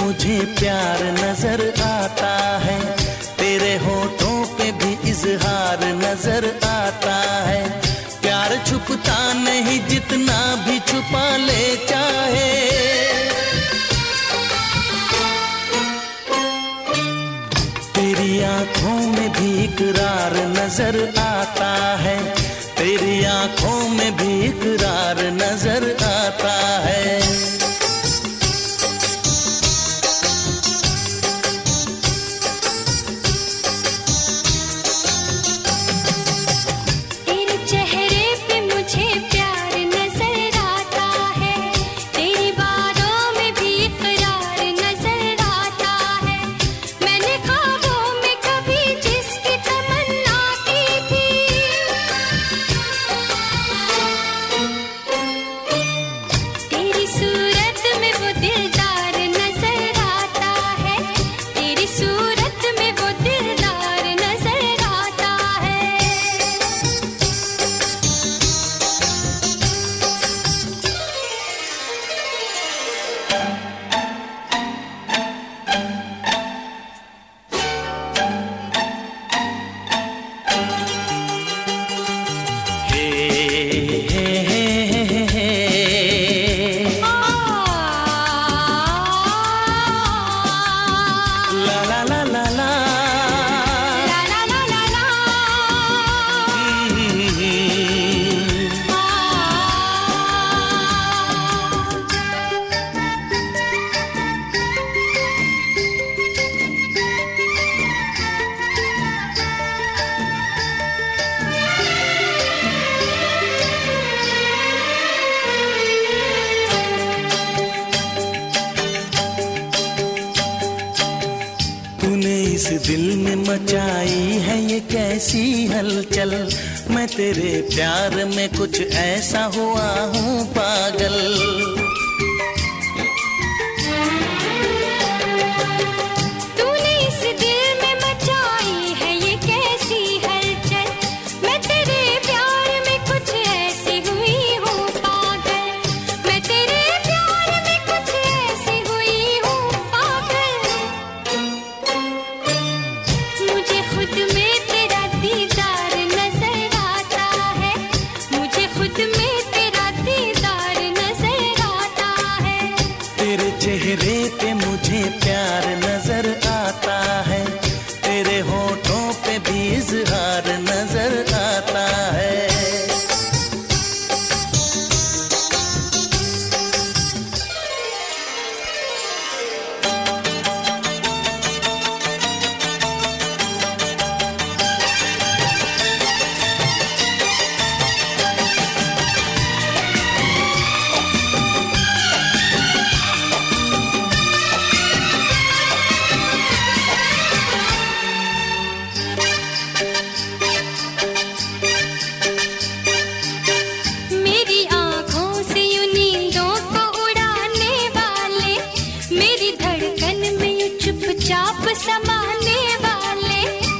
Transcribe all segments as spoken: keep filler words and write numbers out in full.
मुझे प्यार नजर आता है, तेरे होठों पे भी इजहार नजर आता है। प्यार छुपता नहीं जितना भी छुपा ले चाहे, तेरी आंखों में भी इकरार नजर आता है, तेरी आंखों में भी इकरार नजर आता है। इस दिल में मचाई है ये कैसी हलचल, मैं तेरे प्यार में कुछ ऐसा हुआ हूँ पागल। तूने इस दिल में मचाई है ये कैसी हलचल, मैं तेरे प्यार में कुछ ऐसी हुई हूँ पागल, मैं तेरे प्यार में कुछ ऐसी हुई हूँ पागल। मुझे खुद में तेरा दीदार नजर आता है, मुझे खुद में तेरा दीदार नजर आता है। तेरे चेहरे पे मुझे प्यार नजर आता है, तेरे होठों पे भी इजहार नजर आता है। चाप समाने वाले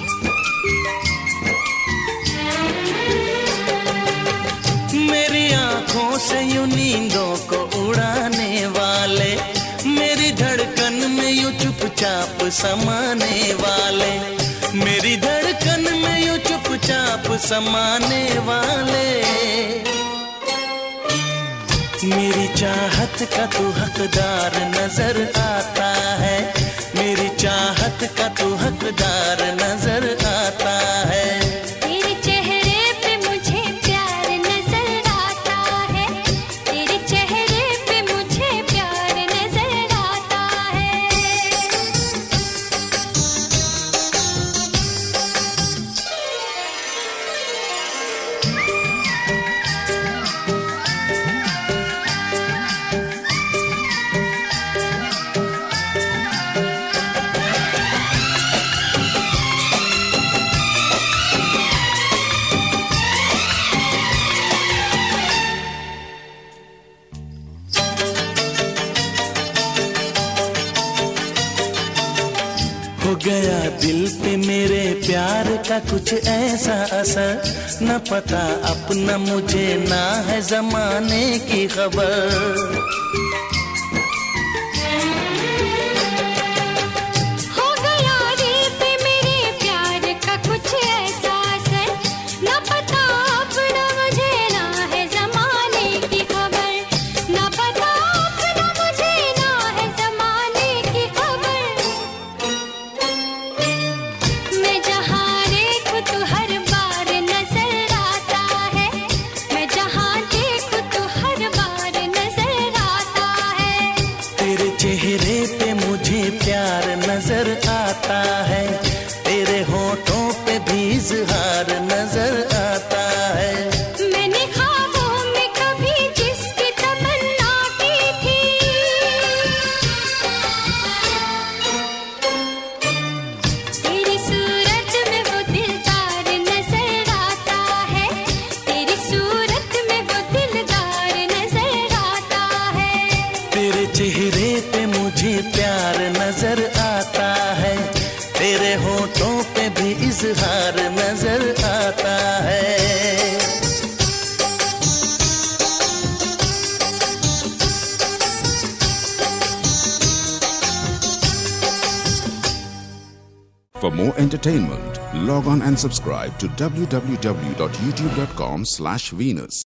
मेरी आंखों से यूं नींदों को उड़ाने वाले, मेरी धड़कन में यूं चुपचाप समाने वाले, मेरी धड़कन में यूं चुपचाप समाने वाले। मेरी चाहत का तू हकदार नजर आता है, मेरी चाहत का तू हकदार नजर आता है। तेरे चेहरे पे मुझे प्यार नजर आता है, तेरे चेहरे पे मुझे प्यार नजर आता है। हो गया दिल पे मेरे प्यार का कुछ ऐसा असर, न पता अपना मुझे ना है जमाने की खबर। प्यार नजर आता है, तेरे होठों पे भी इजहार नजर आता है। For more entertainment, log on and subscribe to w w w dot youtube dot com slash Venus.